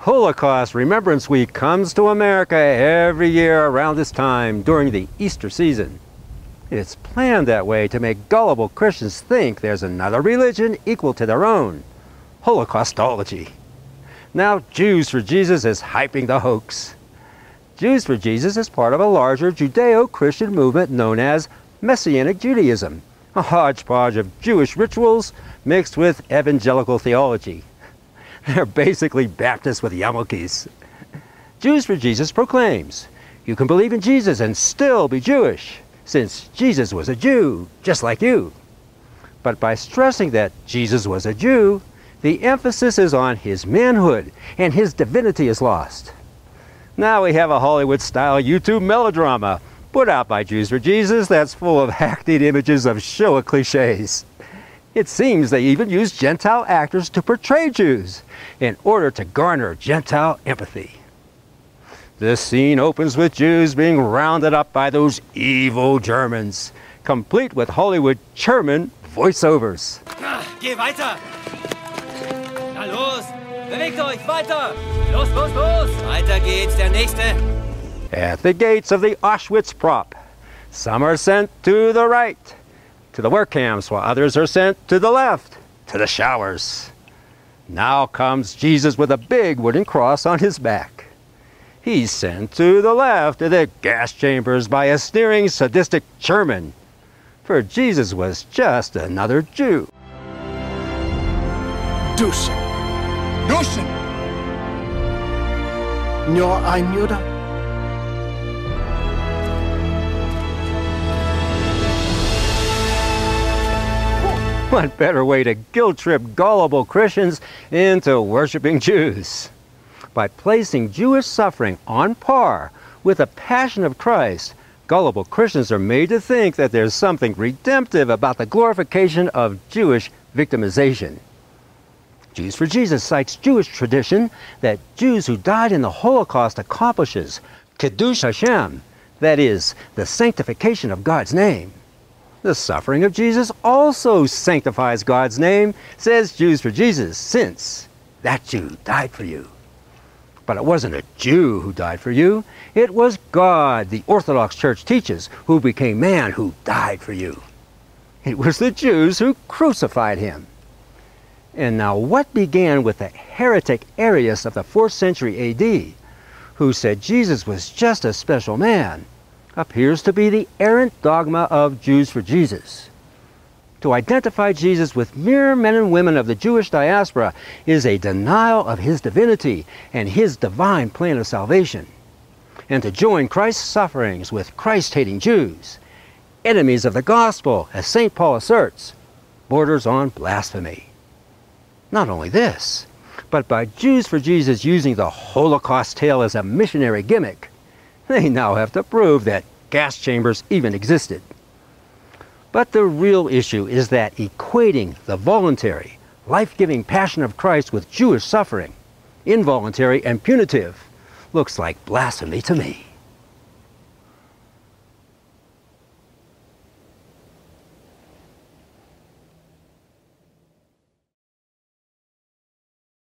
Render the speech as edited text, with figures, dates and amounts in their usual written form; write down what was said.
Holocaust Remembrance Week comes to America every year around this time during the Easter season. It's planned that way to make gullible Christians think there's another religion equal to their own, Holocaustology. Now, Jews for Jesus is hyping the hoax. Jews for Jesus is part of a larger Judeo-Christian movement known as Messianic Judaism, a hodgepodge of Jewish rituals mixed with evangelical theology. They're basically Baptists with yarmulkes. Jews for Jesus proclaims, you can believe in Jesus and still be Jewish, since Jesus was a Jew, just like you. But by stressing that Jesus was a Jew, the emphasis is on his manhood, and his divinity is lost. Now we have a Hollywood-style YouTube melodrama put out by Jews for Jesus that's full of hackneyed images of Shoah cliches. It seems they even use Gentile actors to portray Jews in order to garner Gentile empathy. This scene opens with Jews being rounded up by those evil Germans, complete with Hollywood German voiceovers. Geh weiter! Na los! Bewegt euch! Weiter! Los, los, los! Weiter geht's, der Nächste! At the gates of the Auschwitz prop, some are sent to the right, to the work camps, while others are sent to the left, to the showers. Now comes Jesus with a big wooden cross on his back. He's sent to the left, to the gas chambers, by a sneering, sadistic German. For Jesus was just another Jew. Duschen. Duschen! Nur ein Jude? What better way to guilt-trip gullible Christians into worshiping Jews? By placing Jewish suffering on par with the passion of Christ, gullible Christians are made to think that there's something redemptive about the glorification of Jewish victimization. Jews for Jesus cites Jewish tradition that Jews who died in the Holocaust accomplishes Kiddush Hashem, that is, the sanctification of God's name. The suffering of Jesus also sanctifies God's name, says Jews for Jesus, since that Jew died for you. But it wasn't a Jew who died for you. It was God, the Orthodox Church teaches, who became man, who died for you. It was the Jews who crucified him. And now what began with the heretic Arius of the 4th century AD, who said Jesus was just a special man, appears to be the errant dogma of Jews for Jesus. To identify Jesus with mere men and women of the Jewish diaspora is a denial of his divinity and his divine plan of salvation. And to join Christ's sufferings with Christ-hating Jews, enemies of the gospel, as St. Paul asserts, borders on blasphemy. Not only this, but by Jews for Jesus using the Holocaust tale as a missionary gimmick, they now have to prove that gas chambers even existed. But the real issue is that equating the voluntary, life-giving passion of Christ with Jewish suffering, involuntary and punitive, looks like blasphemy to me.